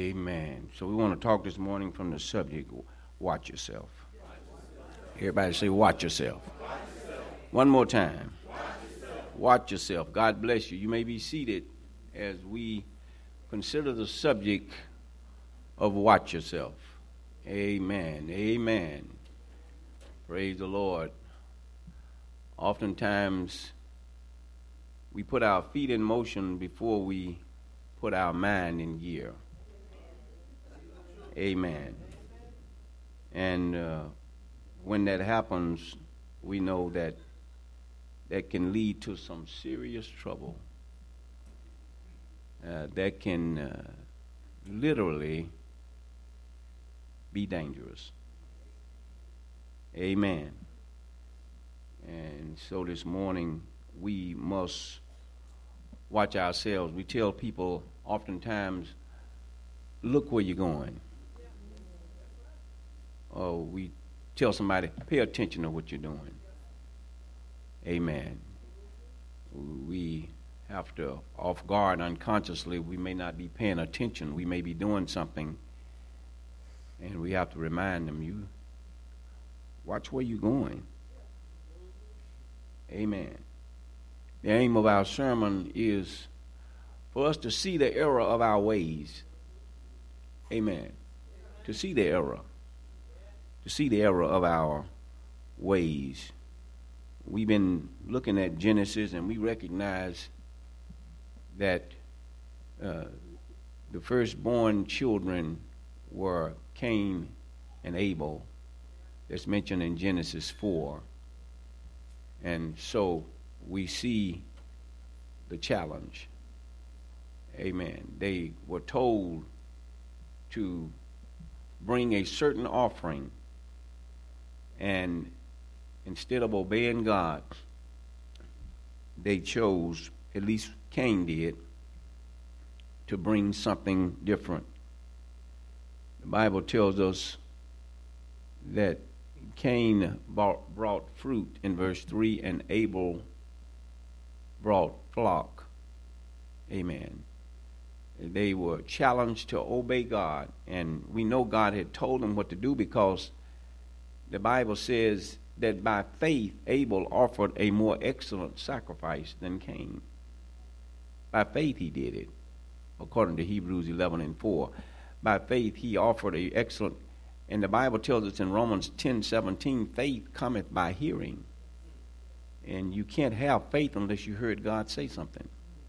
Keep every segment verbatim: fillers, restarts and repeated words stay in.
Amen. So we want to talk this morning from the subject, watch yourself. Everybody say, watch yourself. Watch yourself. One more time. Watch yourself. Watch yourself. God bless you. You may be seated as we consider the subject of watch yourself. Amen. Amen. Praise the Lord. Oftentimes, we put our feet in motion before we put our mind in gear. Amen. And uh, when that happens, we know that that can lead to some serious trouble. Uh, that can uh, literally be dangerous. Amen. And so this morning, we must watch ourselves. We tell people oftentimes, look where you're going. Or we tell somebody, pay attention to what you're doing. Amen. We have to, off guard unconsciously, we may not be paying attention. We may be doing something, and we have to remind them, you watch where you're going. Amen. The aim of our sermon is for us to see the error of our ways. Amen. To see the error. To see the error of our ways. We've been looking at Genesis, and we recognize that uh, the firstborn children were Cain and Abel. That's mentioned in Genesis four. And so we see the challenge. Amen. They were told to bring a certain offering, and instead of obeying God, they chose, at least Cain did, to bring something different. The Bible tells us that Cain brought, brought fruit in verse three, and Abel brought flock. Amen. They were challenged to obey God, and we know God had told them what to do, because the Bible says that by faith Abel offered a more excellent sacrifice than Cain. By faith he did it, according to Hebrews eleven and four. By faith he offered an excellent, and the Bible tells us in Romans ten seventeen, faith cometh by hearing. And you can't have faith unless you heard God say something.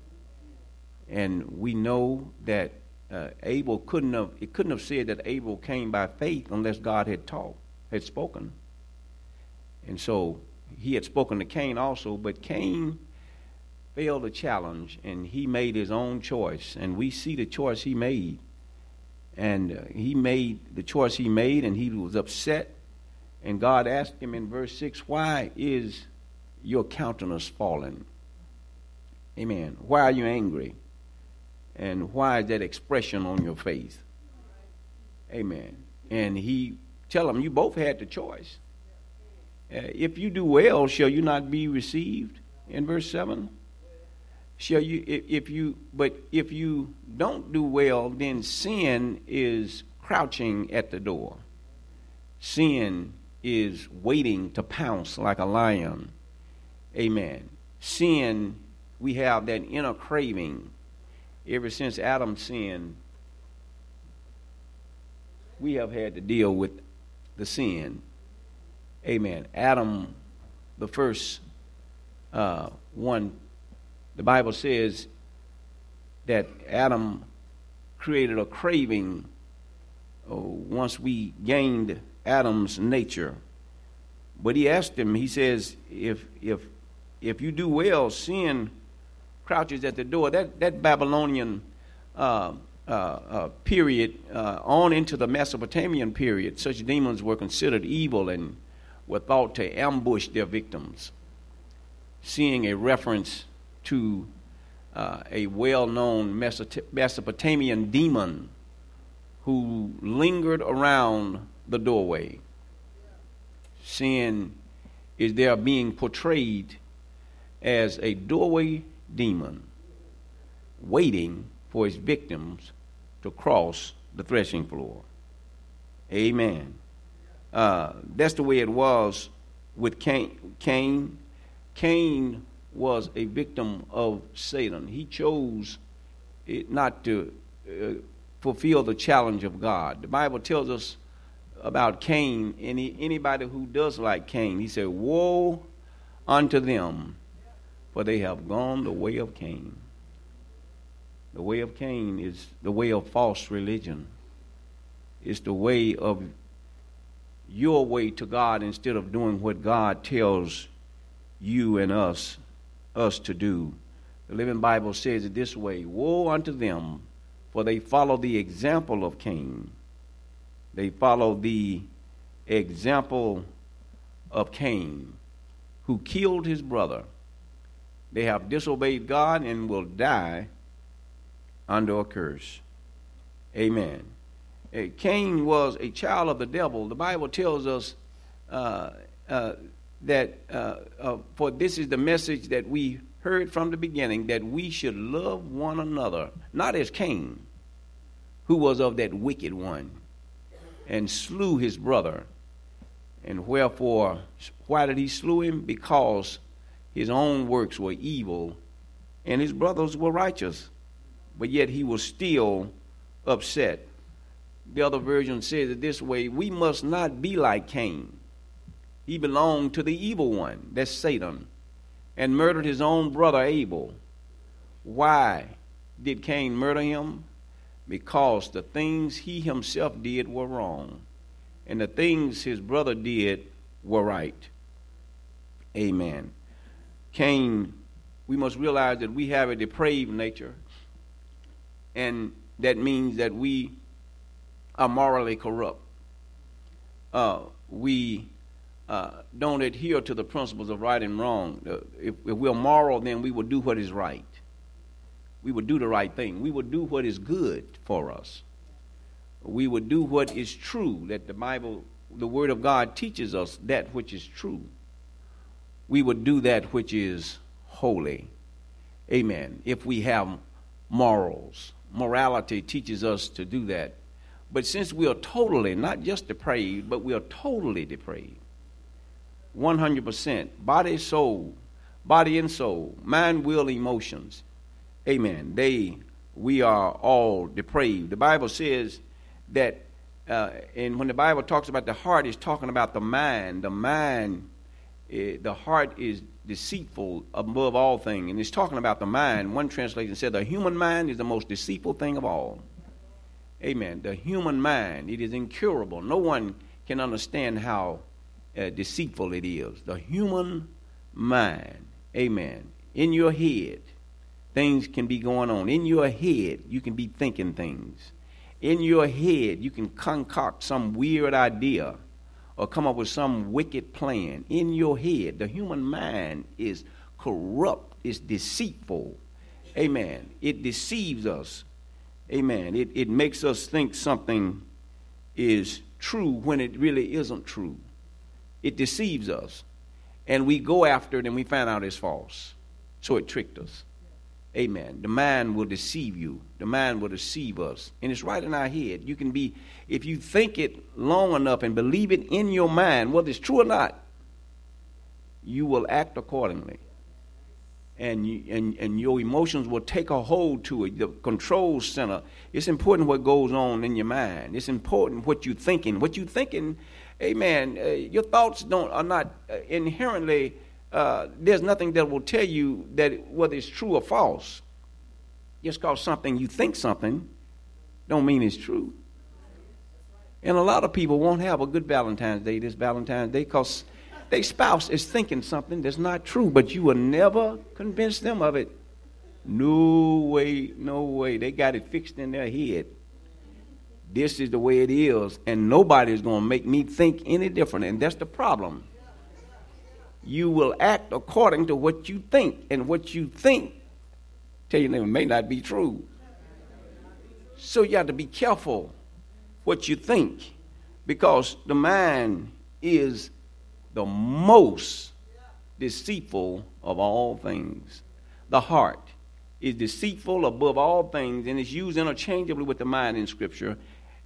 And we know that uh, Abel couldn't have, it couldn't have said that Abel came by faith unless God had taught, had spoken. And so he had spoken to Cain also, but Cain failed the challenge, and he made his own choice. And we see the choice he made. And uh, he made the choice he made, and he was upset. And God asked him in verse six, why is your countenance fallen? Amen. Why are you angry? And why is that expression on your face? Amen. And he tell him, you both had the choice. Uh, if you do well, shall you not be received? In verse seven. Shall you, if, if you, but if you don't do well, then sin is crouching at the door. Sin is waiting to pounce like a lion. Amen. Sin, we have that inner craving. Ever since Adam sinned, we have had to deal with the sin. Amen. Adam, the first uh, one, the Bible says that Adam created a craving uh, once we gained Adam's nature. But he asked him, he says, if if if you do well, sin crouches at the door. That that Babylonian uh, uh, uh, period uh, on into the Mesopotamian period, such demons were considered evil and were thought to ambush their victims. Seeing a reference to uh, a well-known Mesopotamian demon who lingered around the doorway. Sin is there being portrayed as a doorway demon waiting for his victims to cross the threshing floor. Amen. Uh, that's the way it was with Cain. Cain. Cain was a victim of Satan. He chose it not to uh, fulfill the challenge of God. The Bible tells us about Cain, any anybody who does like Cain, he said, woe unto them, for they have gone the way of Cain. The way of Cain is the way of false religion. It's the way of your way to God instead of doing what God tells you and us, us to do. The Living Bible says it this way, woe unto them, for they follow the example of Cain. They follow the example of Cain, who killed his brother. They have disobeyed God and will die under a curse. Amen. Uh, Cain was a child of the devil. The Bible tells us uh, uh, that uh, uh, for this is the message that we heard from the beginning, that we should love one another, not as Cain, who was of that wicked one, and slew his brother. And wherefore, why did he slew him? Because his own works were evil, and his brothers were righteous. But yet he was still upset. The other version says it this way, we must not be like Cain. He belonged to the evil one, that's Satan, and murdered his own brother Abel. Why did Cain murder him? Because the things he himself did were wrong, and the things his brother did were right. Amen. Cain, we must realize that we have a depraved nature, and that means that we are morally corrupt. Uh, we uh, don't adhere to the principles of right and wrong. Uh, if, if we're moral, then we will do what is right. We would do the right thing. We would do what is good for us. We would do what is true, that the Bible, the Word of God teaches us that which is true. We would do that which is holy. Amen. If we have morals. Morality teaches us to do that. But since we are totally, not just depraved, but we are totally depraved, one hundred percent, body, soul, body and soul, mind, will, emotions, amen, they, we are all depraved. The Bible says that, uh, and when the Bible talks about the heart, it's talking about the mind. The mind, uh, the heart is deceitful above all things, and it's talking about the mind. One translation said the human mind is the most deceitful thing of all. Amen. The human mind, it is incurable. No one can understand how uh, deceitful it is. The human mind. Amen. In your head, things can be going on. In your head, you can be thinking things. In your head, you can concoct some weird idea or come up with some wicked plan. In your head, the human mind is corrupt. It's deceitful. Amen. It deceives us. Amen. It, it makes us think something is true when it really isn't true. It deceives us. And we go after it and we find out it's false. So it tricked us. Amen. The mind will deceive you. The mind will deceive us. And it's right in our head. You can be, if you think it long enough and believe it in your mind, whether it's true or not, you will act accordingly. And, you, and and your emotions will take a hold to it, the control center. It's important what goes on in your mind. It's important what you're thinking. What you're thinking, amen, uh, your thoughts don't are not uh, inherently, uh, there's nothing that will tell you that whether it's true or false. Just because something, you think something, don't mean it's true. And a lot of people won't have a good Valentine's Day this Valentine's Day because their spouse is thinking something that's not true, but you will never convince them of it. No way, no way. They got it fixed in their head. This is the way it is, and nobody is going to make me think any different, and that's the problem. You will act according to what you think, and what you think, tell you, it may not be true. So you have to be careful what you think, because the mind is the most deceitful of all things. The heart is deceitful above all things, and it's used interchangeably with the mind in Scripture.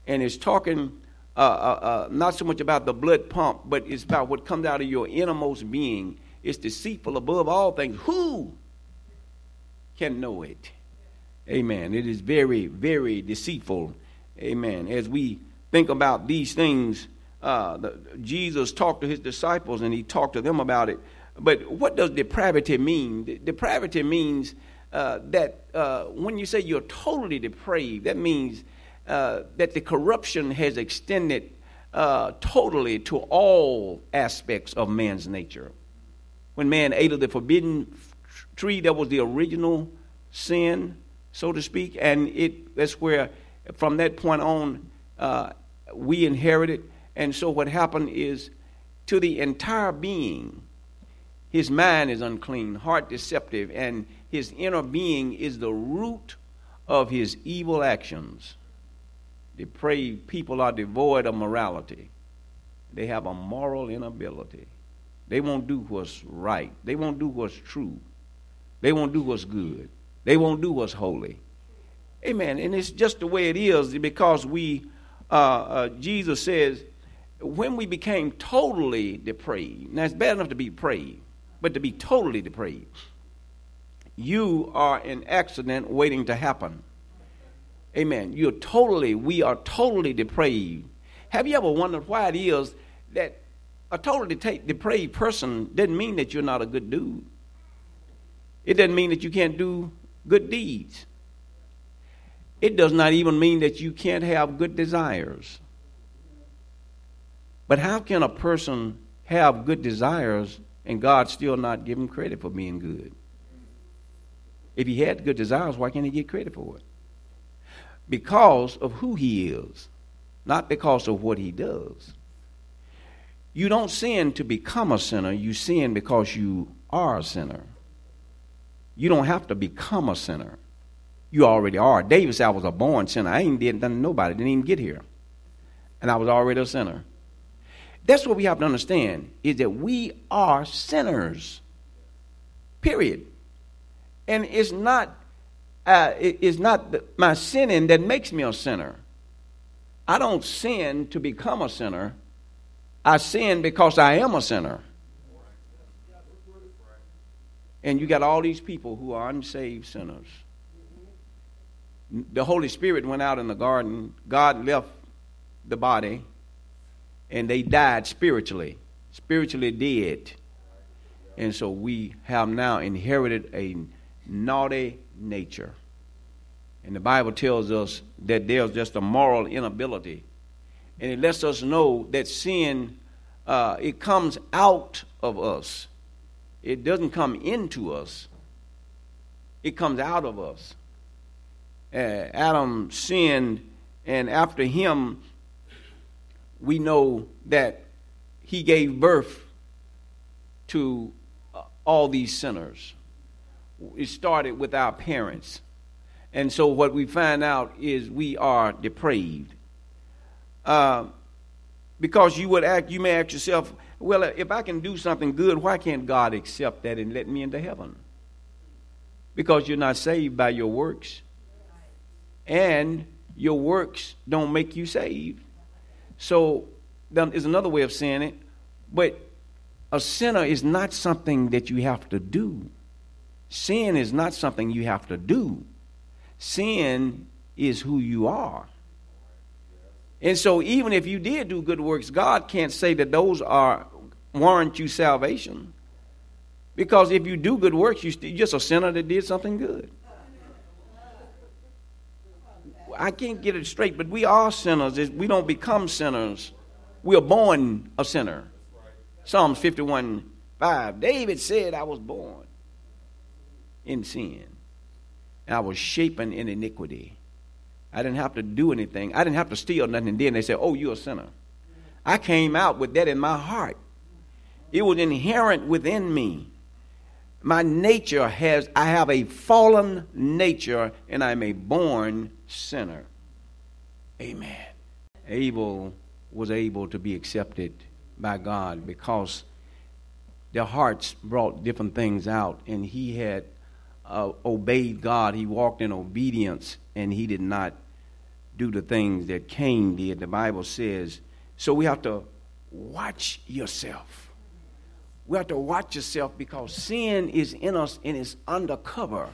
And it's talking uh, uh, uh, not so much about the blood pump, but it's about what comes out of your innermost being. It's deceitful above all things. Who can know it? Amen. It is very, very deceitful. Amen. As we think about these things, uh, the, Jesus talked to his disciples and he talked to them about it. But what does depravity mean? De- depravity means uh, that uh, when you say you're totally depraved, that means uh, that the corruption has extended uh, totally to all aspects of man's nature. When man ate of the forbidden tree, that was the original sin, so to speak, and it that's where, from that point on, uh, we inherited. And so what happened is, to the entire being, his mind is unclean, heart deceptive, and his inner being is the root of his evil actions. Depraved people are devoid of morality. They have a moral inability. They won't do what's right. They won't do what's true. They won't do what's good. They won't do what's holy. Amen. And it's just the way it is, because we, uh, uh, Jesus says, when we became totally depraved, now it's bad enough to be depraved, but to be totally depraved, you are an accident waiting to happen. Amen. You're totally, we are totally depraved. Have you ever wondered why it is that a totally depraved person doesn't mean that you're not a good dude? It doesn't mean that you can't do good deeds. It does not even mean that you can't have good desires. But how can a person have good desires and God still not give him credit for being good? If he had good desires, why can't he get credit for it? Because of who he is, not because of what he does. You don't sin to become a sinner. You sin because you are a sinner. You don't have to become a sinner. You already are. David said, I was a born sinner. I ain't did nothing to nobody. Didn't even get here. And I was already a sinner. That's what we have to understand, is that we are sinners. Period. And it's not, uh, it, it's not the, my sinning that makes me a sinner. I don't sin to become a sinner. I sin because I am a sinner. And you got all these people who are unsaved sinners. The Holy Spirit went out in the garden. God left the body. And they died spiritually. Spiritually dead. And so we have now inherited a naughty nature. And the Bible tells us that there's just a moral inability. And it lets us know that sin, uh, it comes out of us. It doesn't come into us. It comes out of us. Uh, Adam sinned, and after him, we know that he gave birth to uh, all these sinners. It started with our parents. And so what we find out is we are depraved. Uh, because you would act, you may ask yourself, well, if I can do something good, why can't God accept that and let me into heaven? Because you're not saved by your works. And your works don't make you saved. So there's another way of saying it. But a sinner is not something that you have to do. Sin is not something you have to do. Sin is who you are. And so even if you did do good works, God can't say that those are warrant you salvation. Because if you do good works, you're just a sinner that did something good. I can't get it straight, but we are sinners. We don't become sinners. We are born a sinner. Psalms fifty-one five. David said, I was born in sin. And I was shapen in iniquity. I didn't have to do anything. I didn't have to steal nothing. And then they said, oh, you're a sinner. I came out with that in my heart. It was inherent within me. My nature has, I have a fallen nature, and I'm a born sinner. Amen. Abel was able to be accepted by God because their hearts brought different things out, and he had uh, obeyed God. He walked in obedience, and he did not do the things that Cain did. The Bible says, so we have to watch yourself. We have to watch yourself because sin is in us and it's undercover.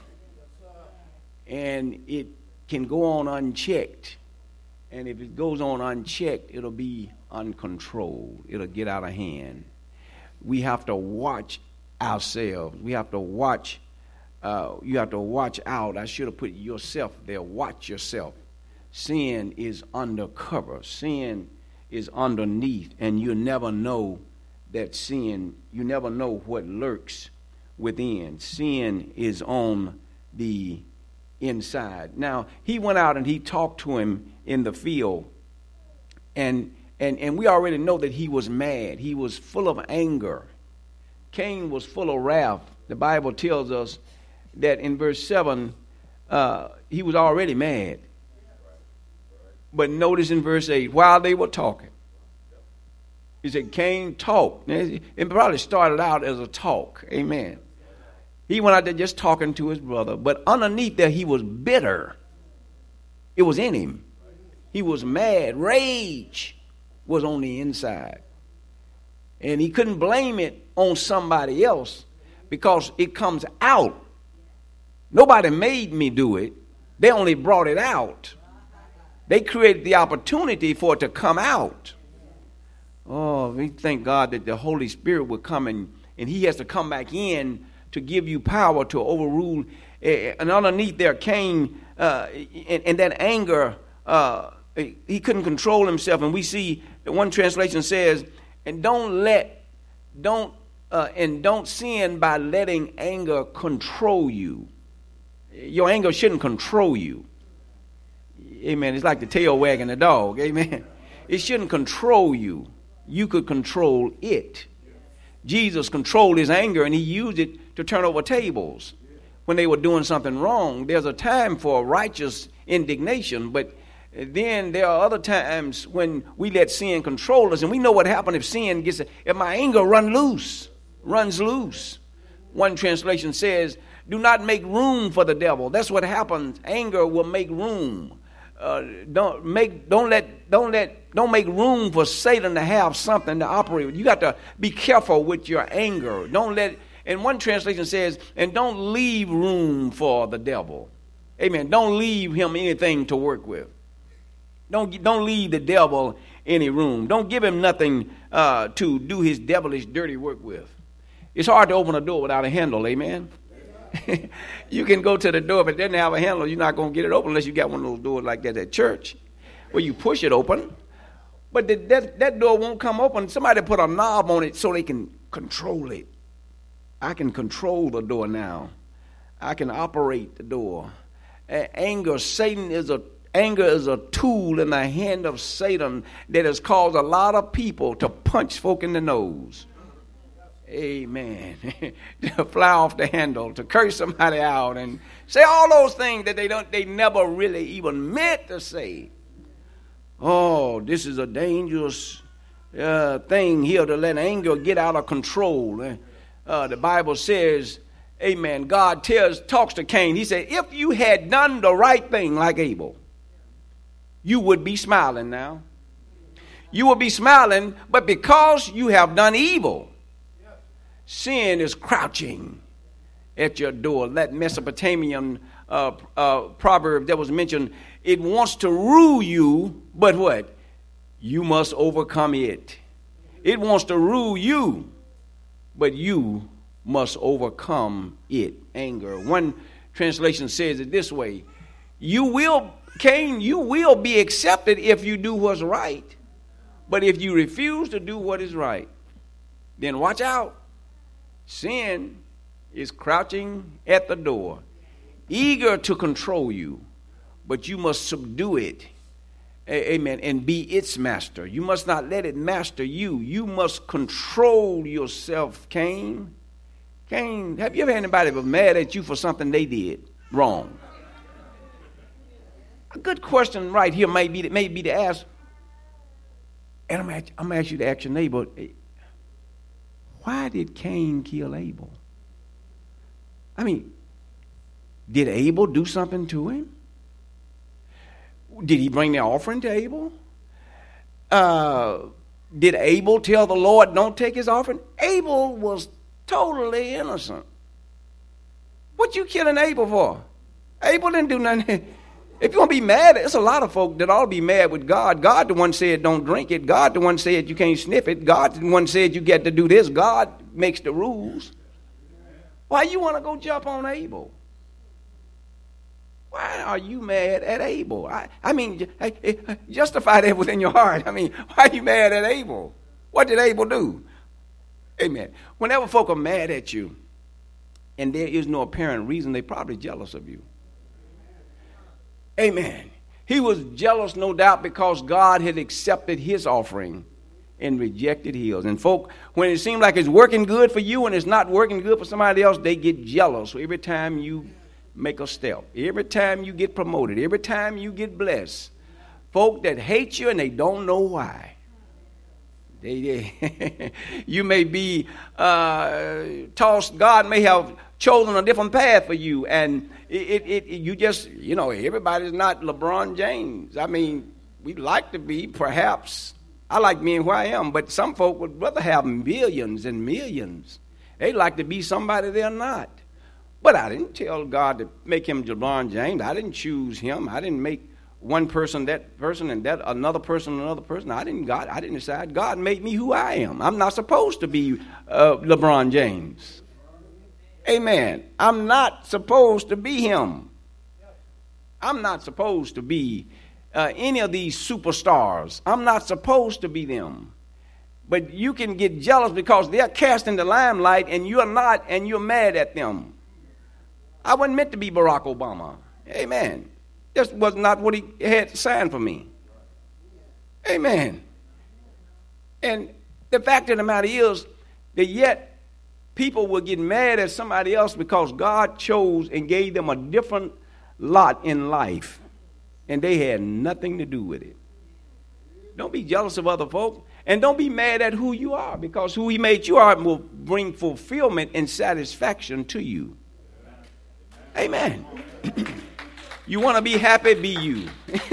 And it can go on unchecked. And if it goes on unchecked, it'll be uncontrolled. It'll get out of hand. We have to watch ourselves. We have to watch. Uh, you have to watch out. I should have put yourself there. Watch yourself. Sin is undercover. Sin is underneath. And you never know that sin, you never know what lurks within. Sin is on the inside. Now, he went out and he talked to him in the field. And and and we already know that he was mad. He was full of anger. Cain was full of wrath. The Bible tells us that in verse seven, uh, he was already mad. But notice in verse eight, while they were talking, he said, Cain talked. It probably started out as a talk. Amen. He went out there just talking to his brother. But underneath there, he was bitter. It was in him. He was mad. Rage was on the inside. And he couldn't blame it on somebody else because it comes out. Nobody made me do it. They only brought it out. They created the opportunity for it to come out. Oh, we thank God that the Holy Spirit will come in, and he has to come back in to give you power to overrule. And underneath there, Cain, uh, and, and that anger, uh, he couldn't control himself. And we see that one translation says, and don't let, don't, uh, and don't sin by letting anger control you. Your anger shouldn't control you. Amen. It's like the tail wagging the dog. Amen. It shouldn't control you. You could control it. Jesus controlled his anger and he used it to turn over tables when they were doing something wrong. There's a time for righteous indignation, but then there are other times when we let sin control us, and we know what happens if sin gets, if my anger run loose, runs loose. One translation says, do not make room for the devil. That's what happens. Anger will make room. Uh, don't make, don't let, don't let, don't make room for Satan to have something to operate with. You got to be careful with your anger. Don't let, and one translation says, and don't leave room for the devil. Amen. Don't leave him anything to work with. Don't, don't leave the devil any room. Don't give him nothing uh, to do his devilish, dirty work with. It's hard to open a door without a handle. Amen. You can go to the door, but it doesn't have a handle. You're not going to get it open unless you got one of those doors like that at church where you push it open. But the, that, that door won't come open. Somebody put a knob on it so they can control it. I can control the door now. I can operate the door. Uh, anger, Satan is a anger is a tool in the hand of Satan that has caused a lot of people to punch folk in the nose. Amen. To fly off the handle, to curse somebody out and say all those things that they don't, they never really even meant to say. Oh, this is a dangerous uh, thing here to let anger get out of control. Uh, the Bible says, amen, God tells, talks to Cain. He said, if you had done the right thing like Abel, you would be smiling now. You would be smiling, but because you have done evil, sin is crouching at your door. That Mesopotamian uh, uh, proverb that was mentioned, it wants to rule you, but what? You must overcome it. It wants to rule you, but you must overcome it. Anger. One translation says it this way: you will, Cain, you will be accepted if you do what's right. But if you refuse to do what is right, then watch out. Sin is crouching at the door, eager to control you, but you must subdue it. Amen. And be its master. You must not let it master you. You must control yourself, Cain. Cain, have you ever had anybody was mad at you for something they did wrong? A good question right here may be, may be to ask, and I'm going to ask you to ask your neighbor, why did Cain kill Abel? I mean, did Abel do something to him? Did he bring the offering to Abel? Uh, did Abel tell the Lord, don't take his offering? Abel was totally innocent. What you killing Abel for? Abel didn't do nothing. If you want to be mad, there's a lot of folk that ought to be mad with God. God the one said don't drink it. God the one said you can't sniff it. God the one said you get to do this. God makes the rules. Why you want to go jump on Abel? Why are you mad at Abel? I, I mean, justify that within your heart. I mean, why are you mad at Abel? What did Abel do? Amen. Whenever folk are mad at you and there is no apparent reason, they're probably jealous of you. Amen. He was jealous, no doubt, because God had accepted his offering and rejected his. And folk, when it seems like it's working good for you and it's not working good for somebody else, they get jealous. So every time you make a step, every time you get promoted, every time you get blessed, folk that hate you and they don't know why. They, they you may be uh, tossed. God may have chosen a different path for you, and it, it, it you just, you know, everybody's not LeBron James. I mean, we'd like to be, perhaps. I like being who I am, but some folk would rather have millions and millions. They like to be somebody they're not. But I didn't tell God to make him LeBron James. I didn't choose him. I didn't make one person that person and that another person another person. I didn't God. I didn't decide. God made me who I am. I'm not supposed to be uh, LeBron James. Amen. I'm not supposed to be him. I'm not supposed to be uh, any of these superstars. I'm not supposed to be them. But you can get jealous because they're cast in the limelight and you're not, and you're mad at them. I wasn't meant to be Barack Obama. Amen. This was not what he had signed for me. Amen. And the fact of the matter is that yet people will get mad at somebody else because God chose and gave them a different lot in life, and they had nothing to do with it. Don't be jealous of other folk, and don't be mad at who you are, because who he made you are will bring fulfillment and satisfaction to you. Amen. You want to be happy, be you.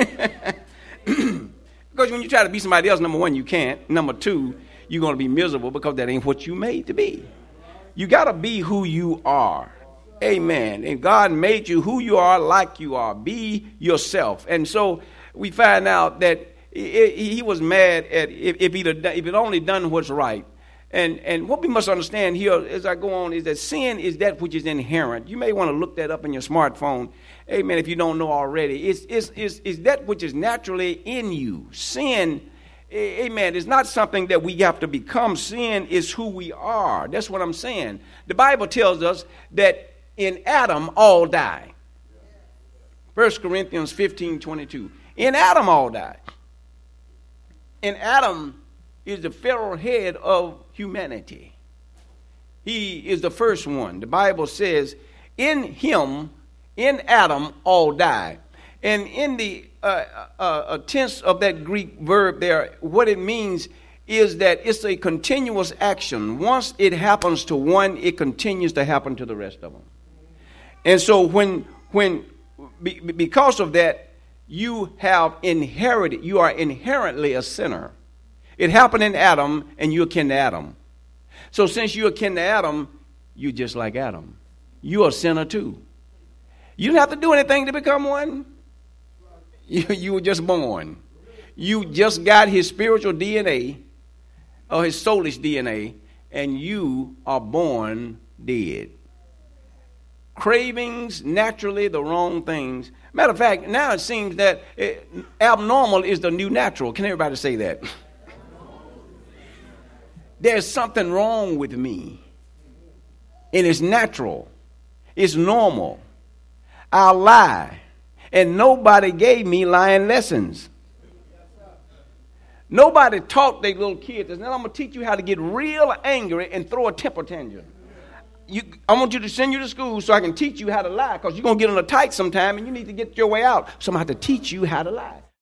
Because when you try to be somebody else, number one, you can't. Number two, you're going to be miserable because that ain't what you made to be. You got to be who you are. Amen. And God made you who you are, like you are. Be yourself. And so we find out that he was mad at if he'd, if he'd only done what's right. And and what we must understand here as I go on is that sin is that which is inherent. You may want to look that up in your smartphone. Amen. If you don't know already, it's, it's, it's, it's that which is naturally in you. Sin, amen, is not something that we have to become. Sin is who we are. That's what I'm saying. The Bible tells us that in Adam all die. First Corinthians fifteen twenty-two. In Adam all die. In Adam is the federal head of humanity. He is the first one. The Bible says, in him, in Adam, all die. And in the uh, uh, tense of that Greek verb there, what it means is that it's a continuous action. Once it happens to one, it continues to happen to the rest of them. And so when, when because of that, you have inherited, you are inherently a sinner. It happened in Adam, and you're akin to Adam. So since you're akin to Adam, you're just like Adam. You're a sinner too. You didn't have to do anything to become one. You, you were just born. You just got his spiritual D N A, or his soulish D N A, and you are born dead. Cravings, naturally the wrong things. Matter of fact, now it seems that it, abnormal is the new natural. Can everybody say that? There's something wrong with me. And it's natural. It's normal. I lie. And nobody gave me lying lessons. Nobody taught their little kids. Now I'm going to teach you how to get real angry and throw a temper tantrum. You, I want you to send you to school so I can teach you how to lie, because you're going to get on a tight sometime and you need to get your way out. So I'm going to have to teach you how to lie.